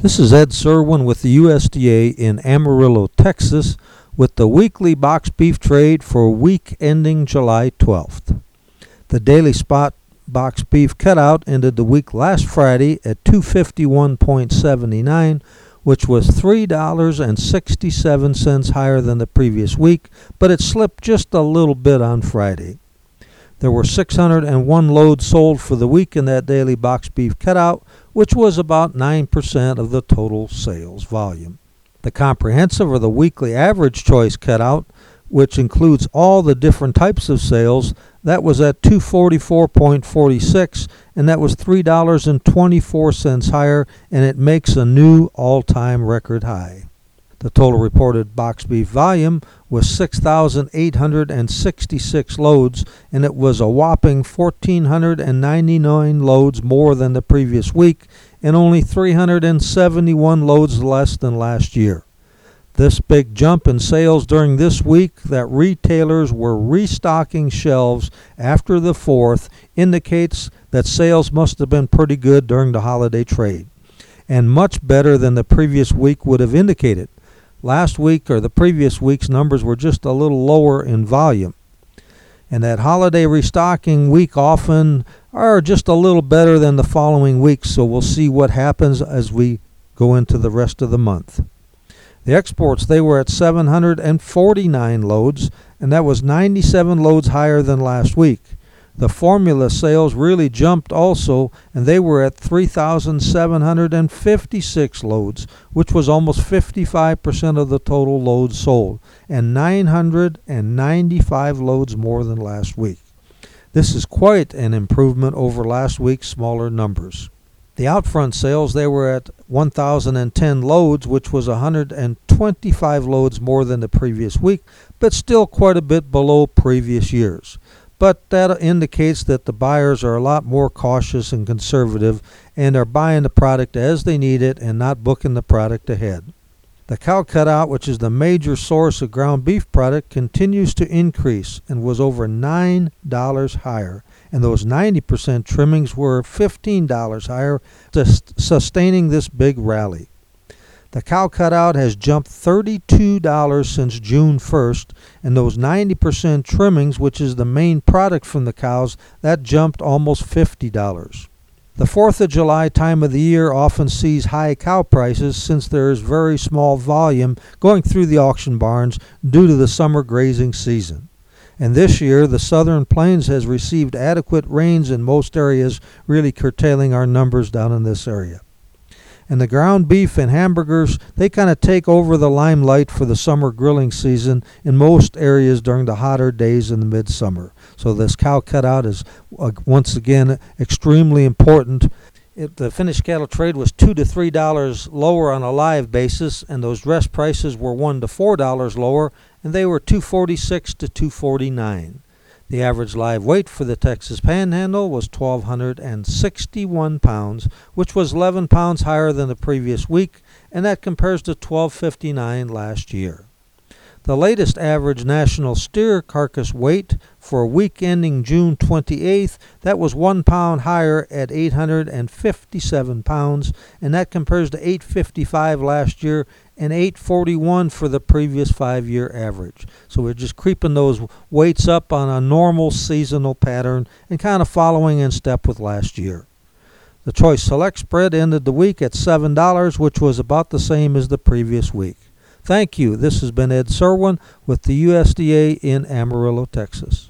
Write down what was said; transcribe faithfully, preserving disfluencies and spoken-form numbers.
This is Ed Serwin with the U S D A in Amarillo, Texas, with the weekly box beef trade for week ending July twelfth. The daily spot box beef cutout ended the week last Friday at two fifty-one seventy-nine, which was three dollars and sixty-seven cents higher than the previous week, but it slipped just a little bit on Friday. There were six hundred one loads sold for the week in that daily box beef cutout, which was about nine percent of the total sales volume. The comprehensive or the weekly average choice cutout, which includes all the different types of sales, that was at two forty-four forty-six, and that was three dollars and twenty-four cents higher, and it makes a new all-time record high. The total reported box beef volume was six thousand eight hundred sixty-six loads, and it was a whopping one thousand four hundred ninety-nine loads more than the previous week and only three hundred seventy-one loads less than last year. This big jump in sales during this week that retailers were restocking shelves after the fourth indicates that sales must have been pretty good during the holiday trade, and much better than the previous week would have indicated. Last week or the previous week's numbers were just a little lower in volume. And that holiday restocking week often are just a little better than the following week, so we'll see what happens as we go into the rest of the month. The exports, they were at seven hundred forty-nine loads, and that was ninety-seven loads higher than last week. The formula sales really jumped also, and they were at three thousand seven hundred fifty-six loads, which was almost fifty-five percent of the total loads sold, and nine hundred ninety-five loads more than last week. This is quite an improvement over last week's smaller numbers. The outfront sales, they were at one thousand ten loads, which was one hundred twenty-five loads more than the previous week, but still quite a bit below previous years. But that indicates that the buyers are a lot more cautious and conservative and are buying the product as they need it and not booking the product ahead. The cow cutout, which is the major source of ground beef product, continues to increase and was over nine dollars higher, and those ninety percent trimmings were fifteen dollars higher, sustaining this big rally. The cow cutout has jumped thirty-two dollars since June first, and those ninety percent trimmings, which is the main product from the cows, that jumped almost fifty dollars. The fourth of July time of the year often sees high cow prices since there is very small volume going through the auction barns due to the summer grazing season. And this year, the Southern Plains has received adequate rains in most areas, really curtailing our numbers down in this area. And the ground beef and hamburgers, they kind of take over the limelight for the summer grilling season in most areas during the hotter days in the midsummer. So this cow cutout is, uh, once again, extremely important. It, the finished cattle trade was two to three dollars lower on a live basis, and those dress prices were one to four dollars lower, and they were two forty-six to two forty-nine. The average live weight for the Texas Panhandle was one thousand two hundred sixty-one pounds, which was eleven pounds higher than the previous week, and that compares to twelve fifty-nine last year. The latest average national steer carcass weight for a week ending June twenty-eighth, that was one pound higher at eight hundred fifty-seven pounds, and that compares to eight fifty-five last year and eight forty-one for the previous five-year average. So we're just creeping those weights up on a normal seasonal pattern and kind of following in step with last year. The Choice Select spread ended the week at seven dollars, which was about the same as the previous week. Thank you. This has been Ed Serwin with the U S D A in Amarillo, Texas.